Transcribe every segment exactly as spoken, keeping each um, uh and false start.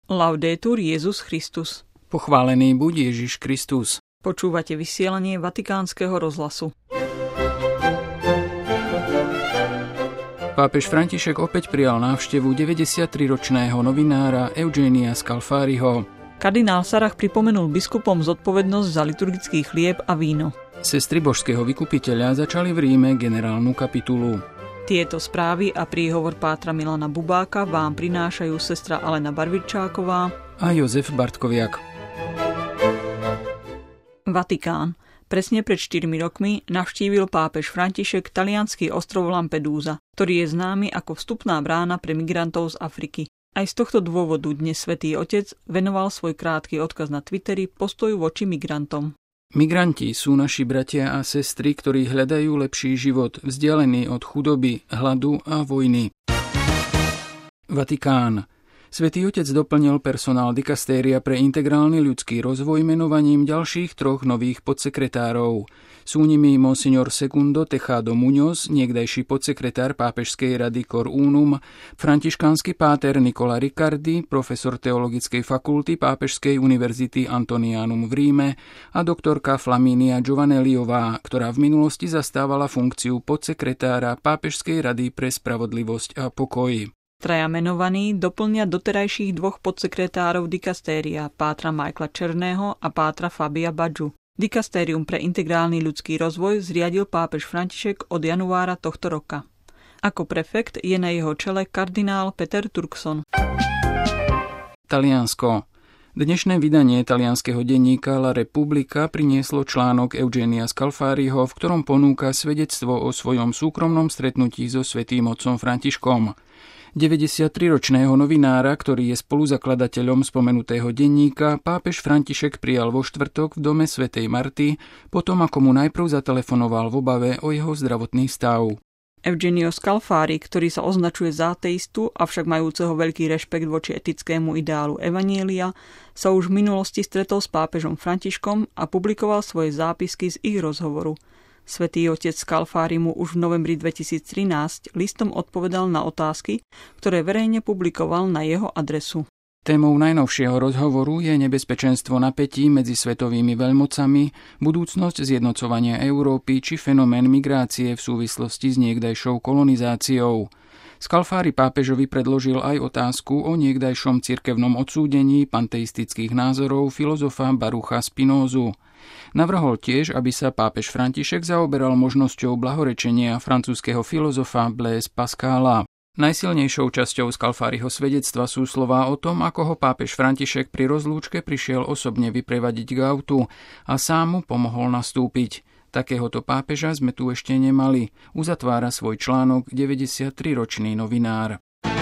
Laudetur Jesus Christus. Pochválený buď Ježiš Kristus. Počúvate vysielanie Vatikánskeho rozhlasu. Pápež František opäť prijal návštevu deväťdesiattriročného novinára Eugenia Scalfariho. Kardinál Sarah pripomenul biskupom zodpovednosť za liturgický chlieb a víno. Sestry božského vykupiteľa začali v Ríme generálnu kapitulu. Tieto správy a príhovor pátra Milana Bubáka vám prinášajú sestra Alena Barvičáková a Jozef Bartkoviak. Vatikán. Presne pred štyrmi rokmi navštívil pápež František taliansky ostrov Lampedusa, ktorý je známy ako vstupná brána pre migrantov z Afriky. Aj z tohto dôvodu dnes Svätý Otec venoval svoj krátky odkaz na Twitteri postoju voči migrantom. Migranti sú naši bratia a sestry, ktorí hľadajú lepší život, vzdialený od chudoby, hladu a vojny. Vatikán. Svätý Otec doplnil personál dikastéria pre integrálny ľudský rozvoj menovaním ďalších troch nových podsekretárov. Sú nimi monsignor Segundo Tejado Muñoz, niekdajší podsekretár pápežskej rady Cor Unum, františkánsky páter Nicola Riccardi, profesor teologickej fakulty Pápežskej univerzity Antonianum v Ríme a doktorka Flaminia Giovanelliová, ktorá v minulosti zastávala funkciu podsekretára Pápežskej rady pre spravodlivosť a pokoj. Traja menovaní doplnia doterajších dvoch podsekretárov dikastéria, pátra Michaela Černého a pátra Fabia Badžu. Dikastérium pre integrálny ľudský rozvoj zriadil pápež František od januára tohto roka. Ako prefekt je na jeho čele kardinál Peter Turkson. Taliansko. Dnešné vydanie talianskeho denníka La Repubblica prinieslo článok Eugenia Scalfariho, v ktorom ponúka svedectvo o svojom súkromnom stretnutí so svätým otcom Františkom. deväťdesiatriročného novinára, ktorý je spoluzakladateľom spomenutého denníka, pápež František prijal vo štvrtok v dome svätej Marty, potom ako mu najprv zatelefonoval v obave o jeho zdravotný stav. Eugenio Scalfari, ktorý sa označuje za ateistu, avšak majúceho veľký rešpekt voči etickému ideálu evanjelia, sa už v minulosti stretol s pápežom Františkom a publikoval svoje zápisky z ich rozhovoru. Svätý otec Scalfari mu už v novembri dvetisíctrinásť listom odpovedal na otázky, ktoré verejne publikoval na jeho adresu. Témou najnovšieho rozhovoru je nebezpečenstvo napätí medzi svetovými veľmocami, budúcnosť zjednocovania Európy či fenomén migrácie v súvislosti s niekdajšou kolonizáciou. Scalfari pápežovi predložil aj otázku o niekdajšom cirkevnom odsúdení panteistických názorov filozofa Barucha Spinózu. Navrhol tiež, aby sa pápež František zaoberal možnosťou blahorečenia francúzskeho filozofa Blaise Pascala. Najsilnejšou časťou Scalfariho svedectva sú slová o tom, ako ho pápež František pri rozlúčke prišiel osobne vyprevadiť k autu a sám mu pomohol nastúpiť. Takéhoto pápeža sme tu ešte nemali, uzatvára svoj článok deväťdesiatriročný novinár.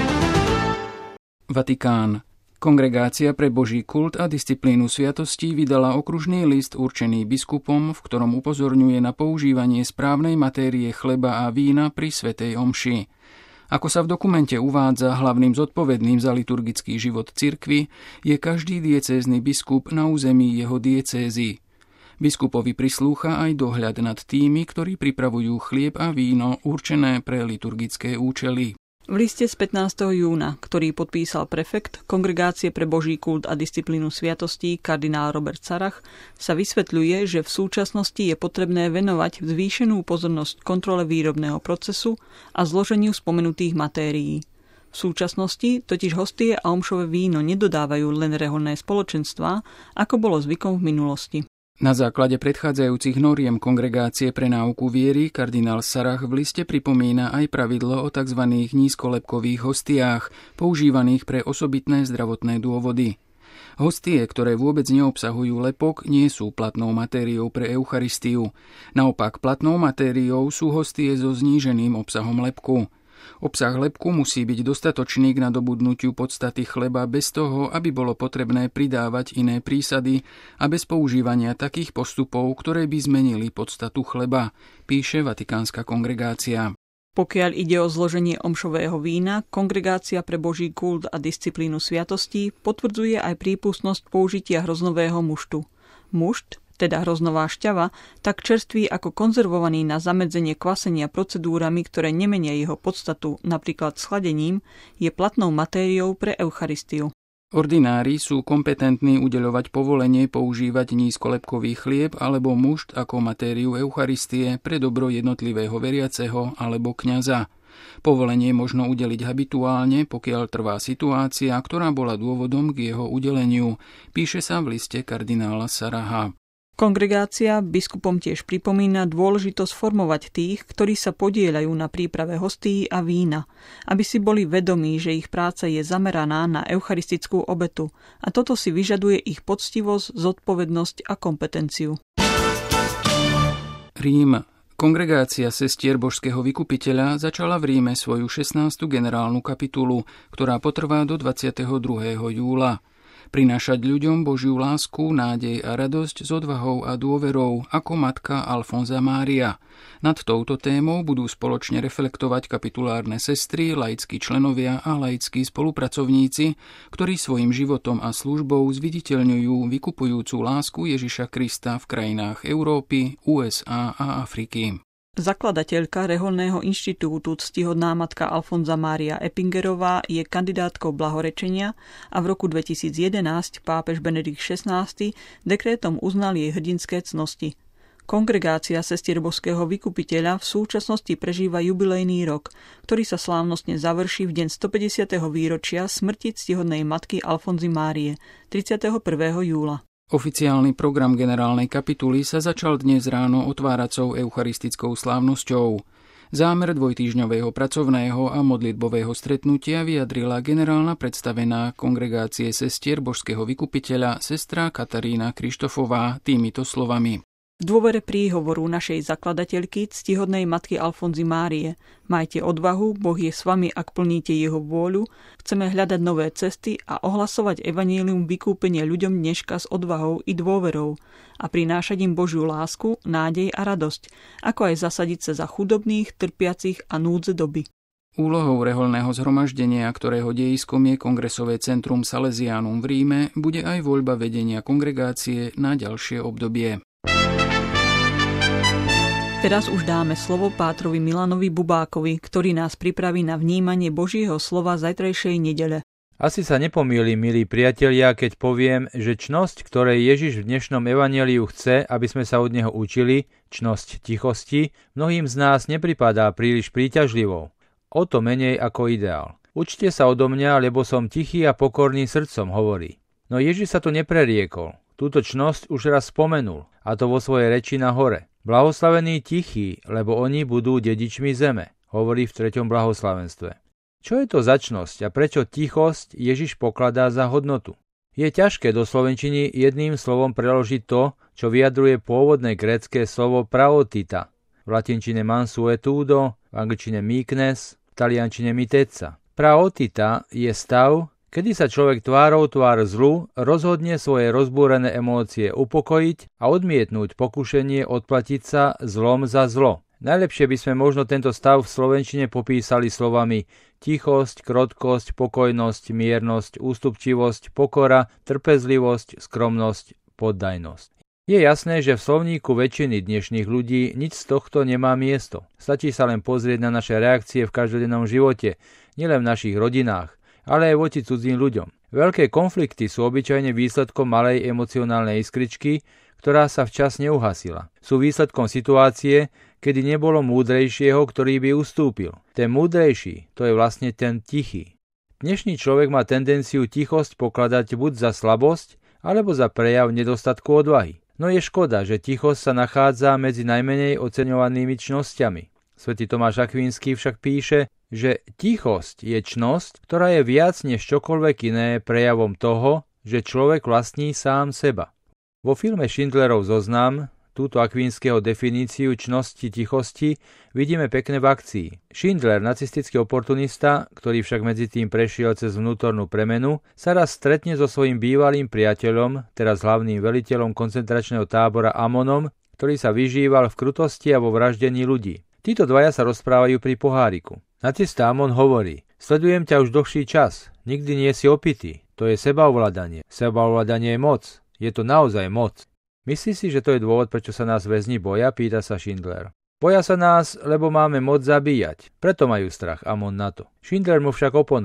Vatikán. Kongregácia pre Boží kult a disciplínu sviatostí vydala okružný list určený biskupom, v ktorom upozorňuje na používanie správnej matérie chleba a vína pri svätej omši. Ako sa v dokumente uvádza, hlavným zodpovedným za liturgický život cirkvi je každý diecézny biskup na území jeho diecézy. Biskupovi prislúcha aj dohľad nad tými, ktorí pripravujú chlieb a víno určené pre liturgické účely. V liste z pätnásteho júna, ktorý podpísal prefekt Kongregácie pre Boží kult a disciplínu sviatostí kardinál Robert Sarah, sa vysvetľuje, že v súčasnosti je potrebné venovať zvýšenú pozornosť kontrole výrobného procesu a zloženiu spomenutých matérií. V súčasnosti totiž hostie a omšové víno nedodávajú len reholné spoločenstvá, ako bolo zvykom v minulosti. Na základe predchádzajúcich noriem Kongregácie pre náuku viery kardinál Sarah v liste pripomína aj pravidlo o tzv. Nízkolepkových hostiách, používaných pre osobitné zdravotné dôvody. Hostie, ktoré vôbec neobsahujú lepok, nie sú platnou matériou pre Eucharistiu. Naopak platnou matériou sú hostie so zníženým obsahom lepku. Obsah lepku musí byť dostatočný k nadobudnutiu podstaty chleba bez toho, aby bolo potrebné pridávať iné prísady a bez používania takých postupov, ktoré by zmenili podstatu chleba, píše Vatikánska kongregácia. Pokiaľ ide o zloženie omšového vína, Kongregácia pre Boží kult a disciplínu sviatostí potvrdzuje aj prípustnosť použitia hroznového muštu. Mušt, teda hroznová šťava, tak čerstvý ako konzervovaný na zamedzenie kvasenia procedúrami, ktoré nemenia jeho podstatu, napríklad schladením, je platnou matériou pre Eucharistiu. Ordinári sú kompetentní udeľovať povolenie používať nízkolepkový chlieb alebo mušt ako matériu Eucharistie pre dobro jednotlivého veriaceho alebo kňaza. Povolenie možno udeliť habituálne, pokiaľ trvá situácia, ktorá bola dôvodom k jeho udeleniu, píše sa v liste kardinála Saraha. Kongregácia biskupom tiež pripomína dôležitosť formovať tých, ktorí sa podieľajú na príprave hostí a vína, aby si boli vedomí, že ich práca je zameraná na eucharistickú obetu a toto si vyžaduje ich poctivosť, zodpovednosť a kompetenciu. Rím. Kongregácia sestier Božského vykupiteľa začala v Ríme svoju šestnástu generálnu kapitulu, ktorá potrvá do dvadsiateho druhého júla. Prinášať ľuďom Božiu lásku, nádej a radosť s odvahou a dôverou ako matka Alfonza Mária. Nad touto témou budú spoločne reflektovať kapitulárne sestry, laickí členovia a laickí spolupracovníci, ktorí svojim životom a službou zviditeľňujú vykupujúcu lásku Ježiša Krista v krajinách Európy, ú es á a Afriky. Zakladateľka Reholného inštitútu ctihodná matka Alfonza Mária Epingerová je kandidátkou blahorečenia a v roku dvetisícjedenásť pápež Benedikt šestnásty dekrétom uznal jej hrdinské cnosti. Kongregácia sestier Božského vykupiteľa v súčasnosti prežíva jubilejný rok, ktorý sa slávnostne završí v deň stopäťdesiateho výročia smrti ctihodnej matky Alfonzy Márie tridsiateho prvého júla. Oficiálny program generálnej kapituly sa začal dnes ráno otváracou eucharistickou slávnosťou. Zámer dvojtýždňového pracovného a modlitbového stretnutia vyjadrila generálna predstavená Kongregácie sestier Božského vykupiteľa sestra Katarína Krištofová týmito slovami. V dôvere príhovoru našej zakladateľky, ctihodnej matky Alfonzy Márie: majte odvahu, Boh je s vami, ak plníte jeho vôľu, chceme hľadať nové cesty a ohlasovať evanjelium vykúpenia ľuďom dneška s odvahou i dôverou a prinášať im Božiu lásku, nádej a radosť, ako aj zasadiť sa za chudobných, trpiacich a núdze doby. Úlohou reholného zhromaždenia, ktorého dejiskom je Kongresové centrum Salesianum v Ríme, bude aj voľba vedenia kongregácie na ďalšie obdobie. Teraz už dáme slovo pátrovi Milanovi Bubákovi, ktorý nás pripraví na vnímanie Božieho slova zajtrajšej nedele. Asi sa nepomýlim, milí priatelia, keď poviem, že čnosť, ktorej Ježiš v dnešnom evanjeliu chce, aby sme sa od neho učili, čnosť tichosti, mnohým z nás nepripadá príliš príťažlivou. O to menej ako ideál. Učte sa odo mňa, lebo som tichý a pokorný srdcom, hovorí. No Ježiš sa tu nepreriekol. Túto čnosť už raz spomenul, a to vo svojej reči na hore. Blahoslavení tichí, lebo oni budú dedičmi zeme, hovorí v treťom blahoslavenstve. Čo je to za čnosť a prečo tichosť Ježiš pokladá za hodnotu? Je ťažké do slovenčiny jedným slovom preložiť to, čo vyjadruje pôvodné grécke slovo praotita. V latinčine mansuetudo, v angličtine meekness, v taliančine mitezza. Praotita je stav, kedy sa človek tvárou tvár zlu rozhodne svoje rozbúrené emócie upokojiť a odmietnúť pokušenie odplatiť sa zlom za zlo. Najlepšie by sme možno tento stav v slovenčine popísali slovami tichosť, krotkosť, pokojnosť, miernosť, ústupčivosť, pokora, trpezlivosť, skromnosť, poddajnosť. Je jasné, že v slovníku väčšiny dnešných ľudí nič z tohto nemá miesto. Stačí sa len pozrieť na naše reakcie v každodennom živote, nielen v našich rodinách, ale aj voči cudzím ľuďom. Veľké konflikty sú obyčajne výsledkom malej emocionálnej iskričky, ktorá sa včas neuhasila. Sú výsledkom situácie, kedy nebolo múdrejšieho, ktorý by ustúpil. Ten múdrejší, to je vlastne ten tichý. Dnešný človek má tendenciu tichosť pokladať buď za slabosť, alebo za prejav nedostatku odvahy. No je škoda, že tichosť sa nachádza medzi najmenej oceňovanými čnosťami. Svätý Tomáš Akvínsky však píše, že tichosť je čnosť, ktorá je viac než čokoľvek iné prejavom toho, že človek vlastní sám seba. Vo filme Schindlerov zoznam túto Akvínskeho definíciu čnosti tichosti vidíme pekne v akcii. Schindler, nacistický oportunista, ktorý však medzi tým prešiel cez vnútornú premenu, sa raz stretne so svojím bývalým priateľom, teraz hlavným veliteľom koncentračného tábora Amonom, ktorý sa vyžíval v krutosti a vo vraždení ľudí. Títo dvaja sa rozprávajú pri poháriku. Nacista Amon hovorí: sledujem ťa už dlhší čas, nikdy nie si opitý, to je sebaovládanie. Sebaovládanie je moc, je to naozaj moc. Myslíš si, že to je dôvod, prečo sa nás väzni boja, pýta sa Schindler. Boja sa nás, lebo máme moc zabíjať, preto majú strach, Amon na to. Schindler mu však oponuje.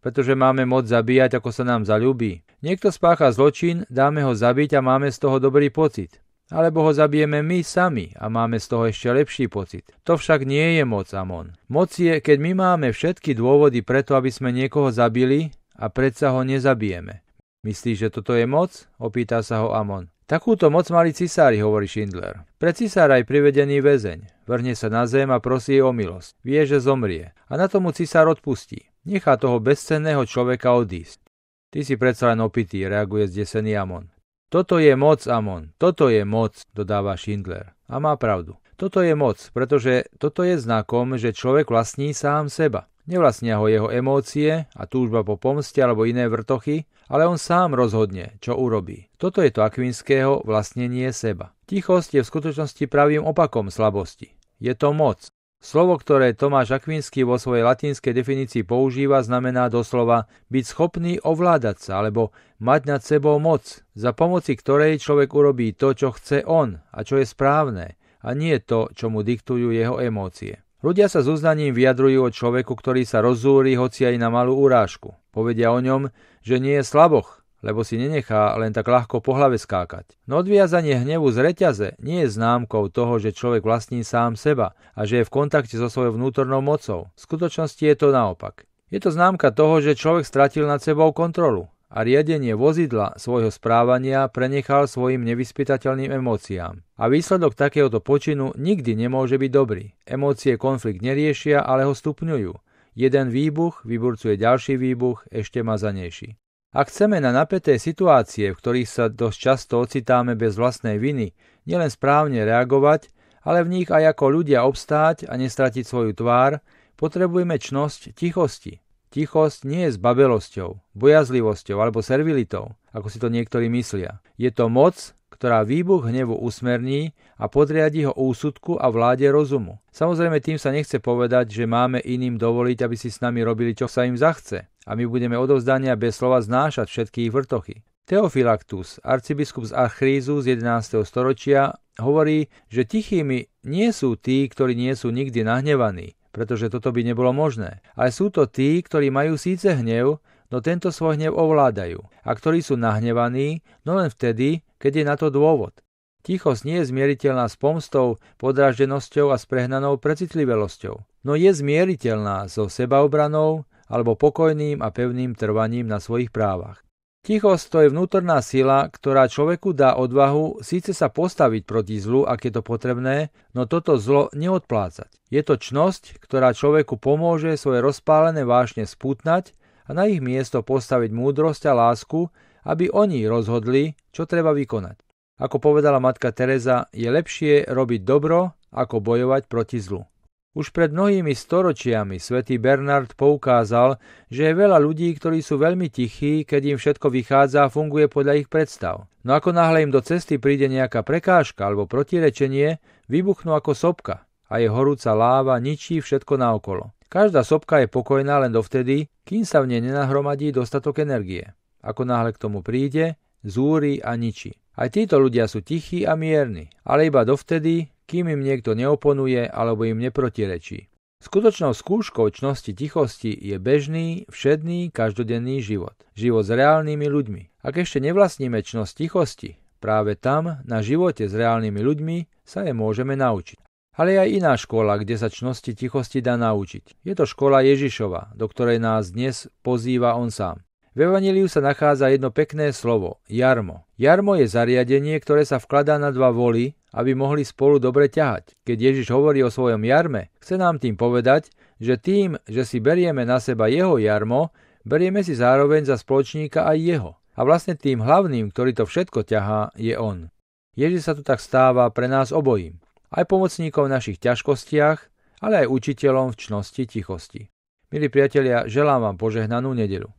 pretože máme moc zabíjať, ako sa nám zaľúbi. Niekto spácha zločin, dáme ho zabiť a máme z toho dobrý pocit. Alebo ho zabijeme my sami a máme z toho ešte lepší pocit. To však nie je moc, Amon. Moc je, keď my máme všetky dôvody preto, aby sme niekoho zabili a predsa ho nezabijeme. Myslíš, že toto je moc? Opýta sa ho Amon. Takúto moc mali cisári, hovorí Schindler. Pre cisára je privedený väzeň. Vrhne sa na zem a prosí o milosť. Vie, že zomrie. A na tomu cisár odpustí. Nechá toho bezcenného človeka odísť. Ty si predsa len opitý, reaguje zdesený Amon. Toto je moc, Amon. Toto je moc, dodáva Schindler. A má pravdu. Toto je moc, pretože toto je znakom, že človek vlastní sám seba. Nevlastnia ho jeho emócie a túžba po pomste alebo iné vrtochy, ale on sám rozhodne, čo urobí. Toto je to Akvinského vlastnenie seba. Tichosť je v skutočnosti pravým opakom slabosti. Je to moc. Slovo, ktoré Tomáš Akvinský vo svojej latinskej definícii používa, znamená doslova byť schopný ovládať sa alebo mať nad sebou moc, za pomoci ktorej človek urobí to, čo chce on a čo je správne, a nie to, čo mu diktujú jeho emócie. Ľudia sa s uznaním vyjadrujú o človeku, ktorý sa rozzúri hoci aj na malú urážku. Povedia o ňom, že nie je slaboch, lebo si nenechá len tak ľahko po hlave skákať. No odviazanie hnevu z reťaze nie je známkou toho, že človek vlastní sám seba a že je v kontakte so svojou vnútornou mocou. V skutočnosti je to naopak. Je to známka toho, že človek stratil nad sebou kontrolu a riadenie vozidla svojho správania prenechal svojim nevyspytateľným emóciám. A výsledok takéhoto počinu nikdy nemôže byť dobrý. Emócie konflikt neriešia, ale ho stupňujú. Jeden výbuch vyburcuje ďalší výbuch, ešte mazanejší. Ak chceme na napäté situácie, v ktorých sa dosť často ocitáme bez vlastnej viny, nielen správne reagovať, ale v nich aj ako ľudia obstáť a nestratiť svoju tvár, potrebujeme čnosť tichosti. Tichosť nie je zbabelosťou, bojazlivosťou alebo servilitou, ako si to niektorí myslia. Je to moc, ktorá výbuch hnevu usmerní a podriadi ho úsudku a vláde rozumu. Samozrejme, tým sa nechce povedať, že máme iným dovoliť, aby si s nami robili, čo sa im zachce, a my budeme odovzdania bez slova znášať všetky ich vrtochy. Theophylactus, arcibiskup z Achrízu z jedenásteho storočia, hovorí, že tichými nie sú tí, ktorí nie sú nikdy nahnevaní, pretože toto by nebolo možné. Ale sú to tí, ktorí majú síce hnev, no tento svoj hnev ovládajú, a ktorí sú nahnevaní, no len vtedy, keď je na to dôvod. Tichosť nie je zmieriteľná s pomstou, podráždenosťou a s prehnanou precitlivelosťou, no je zmieriteľná so sebaobranou alebo pokojným a pevným trvaním na svojich právach. Tichosť to je vnútorná sila, ktorá človeku dá odvahu síce sa postaviť proti zlu, ak je to potrebné, no toto zlo neodplácať. Je to čnosť, ktorá človeku pomôže svoje rozpálené vášne spútnať a na ich miesto postaviť múdrosť a lásku, aby oni rozhodli, čo treba vykonať. Ako povedala matka Teresa, je lepšie robiť dobro, ako bojovať proti zlu. Už pred mnohými storočiami svätý Bernard poukázal, že je veľa ľudí, ktorí sú veľmi tichí, keď im všetko vychádza a funguje podľa ich predstav. No ako náhle im do cesty príde nejaká prekážka alebo protirečenie, vybuchnú ako sopka a je horúca láva ničí všetko naokolo. Každá sopka je pokojná len dovtedy, kým sa v nej nenahromadí dostatok energie. Ako náhle k tomu príde, zúri a ničí. Aj títo ľudia sú tichí a mierni, ale iba dovtedy, kým im niekto neoponuje alebo im neprotirečí. Skutočnou skúškou čnosti tichosti je bežný, všedný, každodenný život. Život s reálnymi ľuďmi. Ak ešte nevlastníme čnosť tichosti, práve tam, na živote s reálnymi ľuďmi, sa je môžeme naučiť. Ale je aj iná škola, kde sa čnosti tichosti dá naučiť. Je to škola Ježišova, do ktorej nás dnes pozýva on sám. V Evanjeliu sa nachádza jedno pekné slovo, jarmo. Jarmo je zariadenie, ktoré sa vkladá na dva voly, aby mohli spolu dobre ťahať. Keď Ježiš hovorí o svojom jarme, chce nám tým povedať, že tým, že si berieme na seba jeho jarmo, berieme si zároveň za spoločníka aj jeho. A vlastne tým hlavným, ktorý to všetko ťahá, je on. Ježiš sa tu tak stáva pre nás obojím. Aj pomocníkom v našich ťažkostiach, ale aj učiteľom v čnosti tichosti. Milí priatelia, želám vám požehnanú nedeľu.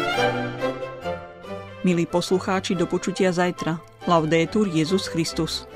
Milí poslucháči, do počutia zajtra. Laudetur Jesus Christus.